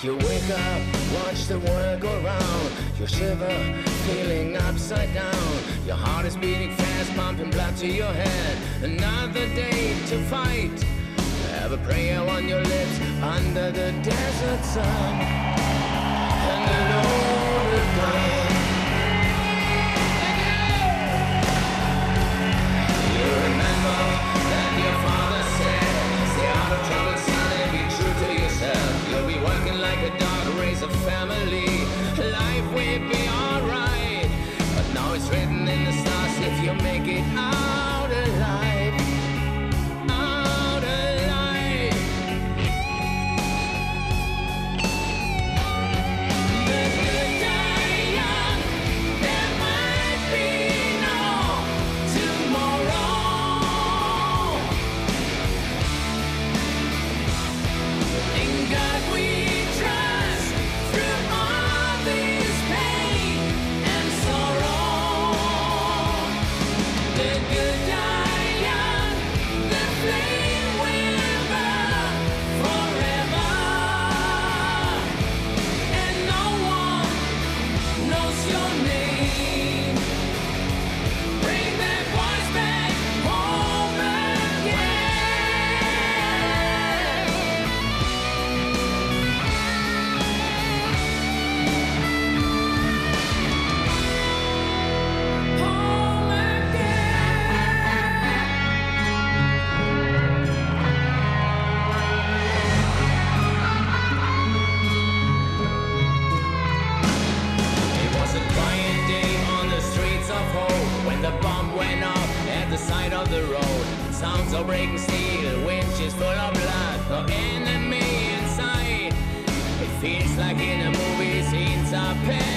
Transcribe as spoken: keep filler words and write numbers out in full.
You wake up, watch the world go round. You shiver, feeling upside down. Your heart is beating fast, pumping blood to your head. Another day to fight. Have a prayer on your lips under the desert sun. And a loaded gun. You remember that your father said, stay out of trouble, son, and be true to yourself. You'll be working like a dog, raise a family. Life will be alright. But now it's written in the stars if you make it out alive. Out alive. The good die young. There might be no tomorrow. In God we trust through all this pain and sorrow. The good die young, the flame will burn forever, and no one knows your name. Bring that voice back home again. Home It was a quiet day on the streets of Hope when the bomb went off at the side of the road. Sounds of breaking steel, winches full of blood, no enemy in sight. It feels like in a movie, scenes are past.